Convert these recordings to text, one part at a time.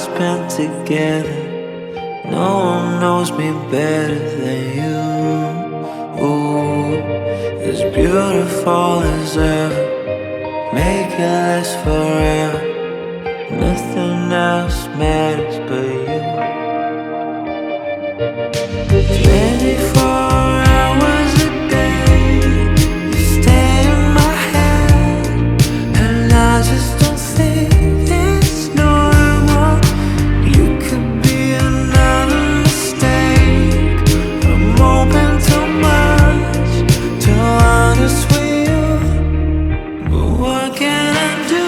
spent together. No one knows me better than you. Ooh, as beautiful as ever. Make it last forever. Nothing else matters but you. 24 hours a day, you stay in my head, and I just don't think it's normal. You could be another mistake. I'm open to much, to honest with you, but what can I do?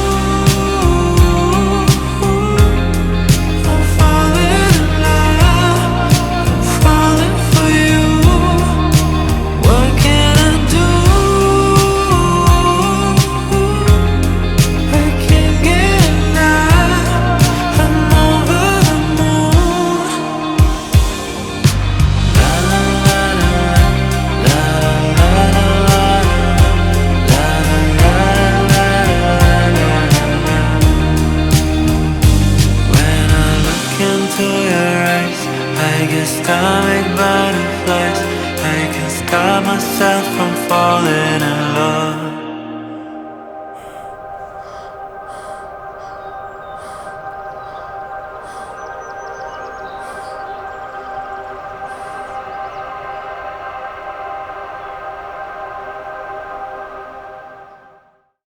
I'm falling in love, I'm falling for you. What can I do? I can't get enough, I'm over the moon. La la la la, la la la la, la la la la. When I look into your eyes, I get stomach butterflies. I can stop myself from falling in love.